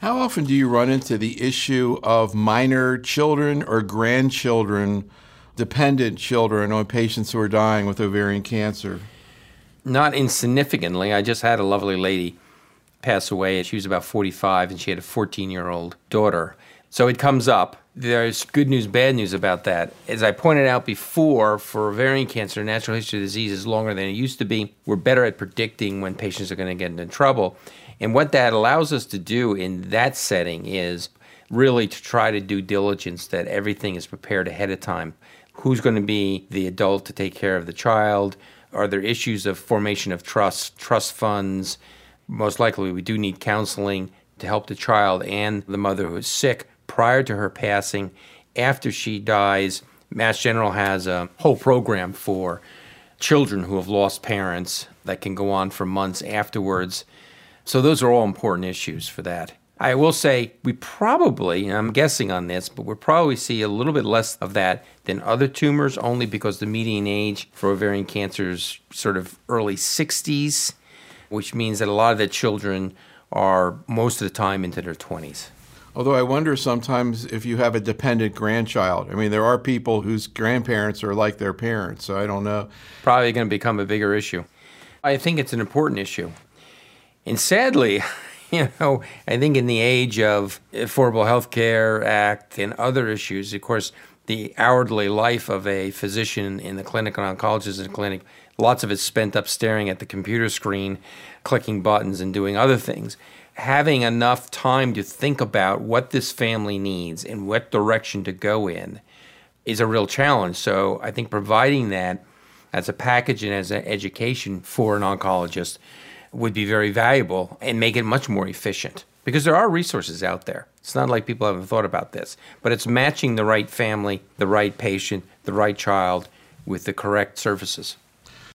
How often do you run into the issue of minor children or grandchildren, dependent children on patients who are dying with ovarian cancer? Not insignificantly. I just had a lovely lady pass away. She was about 45, and she had a 14-year-old daughter. So it comes up. There's good news, bad news about that. As I pointed out before, for ovarian cancer, natural history of disease is longer than it used to be. We're better at predicting when patients are going to get into trouble. And what that allows us to do in that setting is really to try to do diligence that everything is prepared ahead of time. Who's going to be the adult to take care of the child? Are there issues of formation of trust funds? Most likely we do need counseling to help the child and the mother who is sick prior to her passing. After she dies, Mass General has a whole program for children who have lost parents that can go on for months afterwards. So those are all important issues for that. I will say we probably, and I'm guessing on this, but we'll probably see a little bit less of that than other tumors, only because the median age for ovarian cancer is sort of early 60s, which means that a lot of the children are most of the time into their 20s. Although I wonder sometimes if you have a dependent grandchild. I mean, there are people whose grandparents are like their parents, so I don't know. Probably going to become a bigger issue. I think it's an important issue. And sadly, I think in the age of Affordable Health Care Act and other issues, of course, the hourly life of a physician in the clinic, an oncologist in the clinic, lots of it's spent up staring at the computer screen, clicking buttons and doing other things. Having enough time to think about what this family needs and what direction to go in is a real challenge. So I think providing that as a package and as an education for an oncologist would be very valuable and make it much more efficient, because there are resources out there. It's not like people haven't thought about this, but it's matching the right family, the right patient, the right child with the correct services.